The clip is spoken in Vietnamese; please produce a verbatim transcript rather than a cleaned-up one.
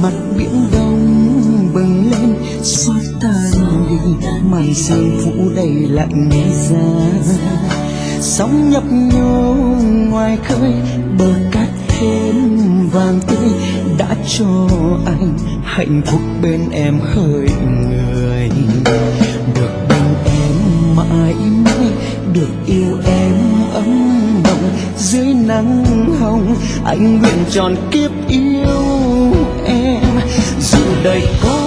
mặt biển đông bừng lên xóa tan đi màn sương phủ đầy lạnh giá. Sóng nhấp nhô ngoài khơi bờ cát thêm vàng tươi đã cho anh hạnh phúc bên em khơi người. Được bên em mãi mãi, được yêu em ấm nồng dưới nắng hồng, anh nguyện tròn kiếp yêu em. Dù đời có